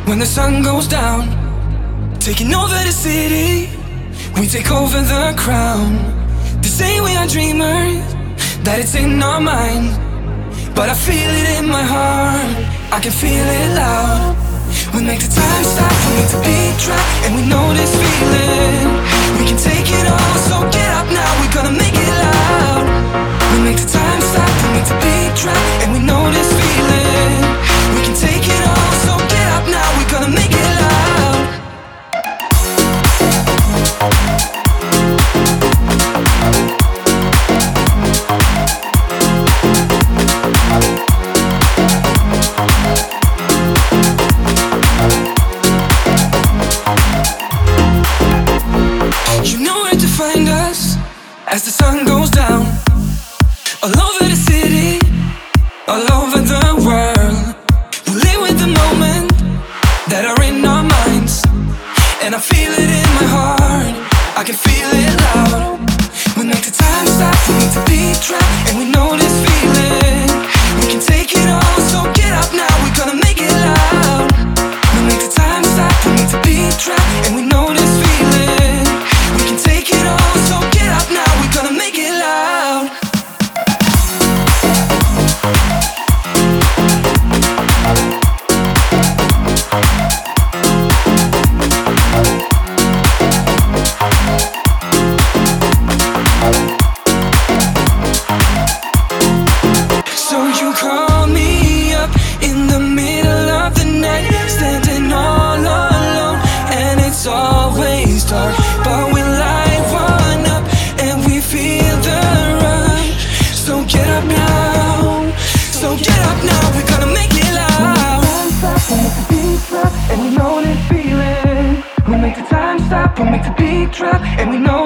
When the sun goes down, taking over the city, we take over the crown. They say we are dreamers, that it's in our mind, but I feel it in my heart, I can feel it loud. We make the time stop, we make the beat drop, and we know this feeling. We can take it all, so get up now, we're gonna make it loud. We make the time stop, we make the beat drop, and we know this feeling. We can take it all, so get up now, we're gonna make it loud. You know where to find us as the sun goes down. All over the city, all over the world. We live with the moment that are in our minds, and I feel it in my heart, I can feel it loud. We make the time stop, we make the beat drop, and we know this feeling. We can take it all, so get up now, we're gonna make it loud. We make the time stop, we make the beat drop, and we know this feeling. We can take it all, so get up now, we're gonna make it loud. So you call me up in the middle of the night, standing all alone, and it's always dark, but we light one up and we feel the rush. So get up now, so get up now, we're gonna make it loud. And we know this feeling. We make the time stop, we make the beat drop, and we know